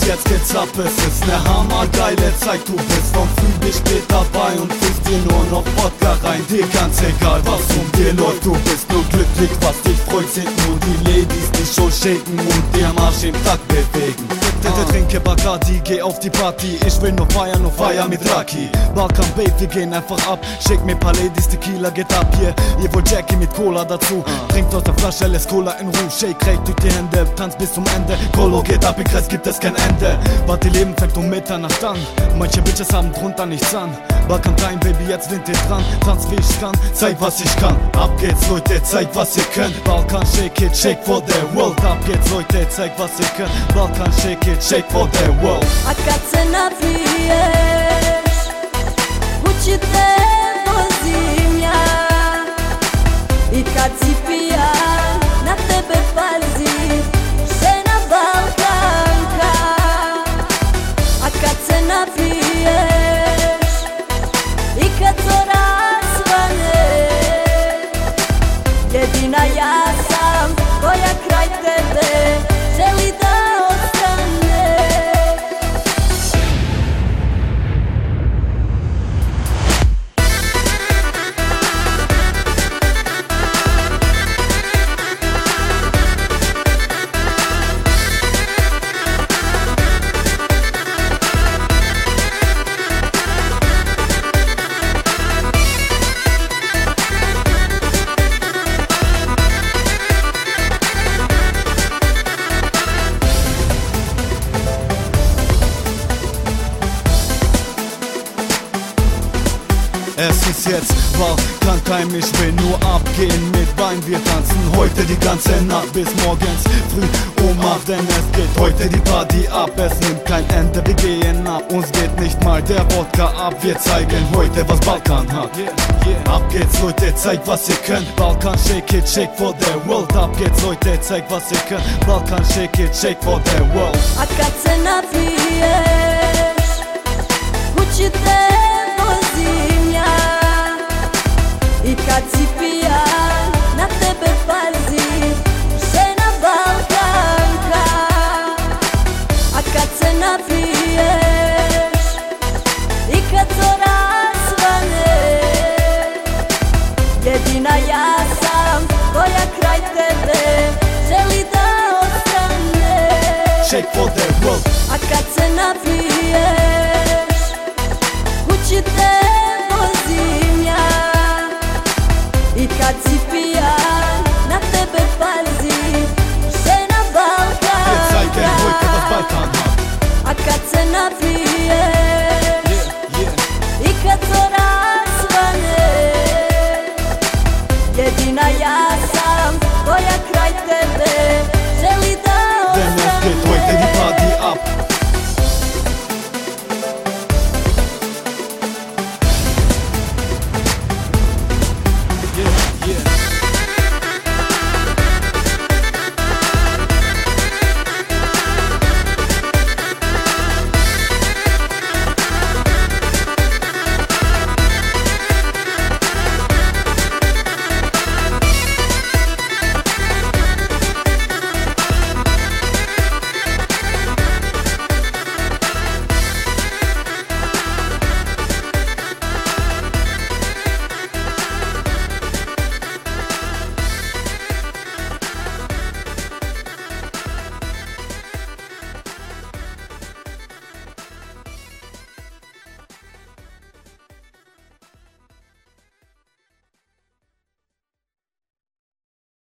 jetzt geht's ab, es ist ne hammergeile Zeit. Du bist von früh bis spät dabei und fühlst dir nur noch Wodka rein. Dir ganz egal, was dir läuft, du bist nur glücklich. Was dich freut, sind nur die Ladies, die schon shaken und dir Marsch im Takt bewegen. Trinke Bacardi, geh auf die Party. Ich will nur Feier mit Raki. Balkan Babe, wir gehen einfach ab. Shake mir paar Ladies, Tequila geht ab hier. Ihr wollt Jackie mit Cola dazu. Trinkt aus der Flasche, lässt Cola in Ruhe. Shake, reicht durch die Hände, tanzt bis zum Ende. Colo geht ab, im Kreis gibt es kein Ende. Wart die Leben fängt Mitternacht an. Manche Bitches haben drunter nichts an. Balkan Time, Baby, jetzt sind ihr dran. Tanz wie ich kann, zeig was ich kann. Ab geht's, Leute, zeigt was ihr könnt. Balkan, shake it, shake for the world. Ab geht's, Leute, zeigt was ihr könnt. Balkan, shake it, shake for the world. A kad se napiješ, kući te vozim ja. I kad si pijan, na tebe pazi žena Balkanka. A kad se napiješ i kad zora svane, jedina ja sam koja kraj tebe želi da ostane. Es ist jetzt Balkan Time, ich will nur abgehen mit Wein. Wir tanzen heute die ganze Nacht bis morgens früh Acht, denn es geht heute die Party ab. Es nimmt kein Ende, wir gehen ab. Uns geht nicht mal der Wodka ab. Wir zeigen heute, was Balkan hat. Ab geht's, Leute, zeigt was ihr könnt. Balkan, shake it, shake for the world. Ab geht's, Leute, zeigt was ihr könnt. Balkan, shake it, shake for the world. A kad se napiješ, kući te vozim ja. I kad si pijan, na tebe pazi žena Balkanka. A kad se napiješ i kad zora svane, jedina ja sam koja kraj tebe želi da ostane. Shake for the world. A kad se napiješ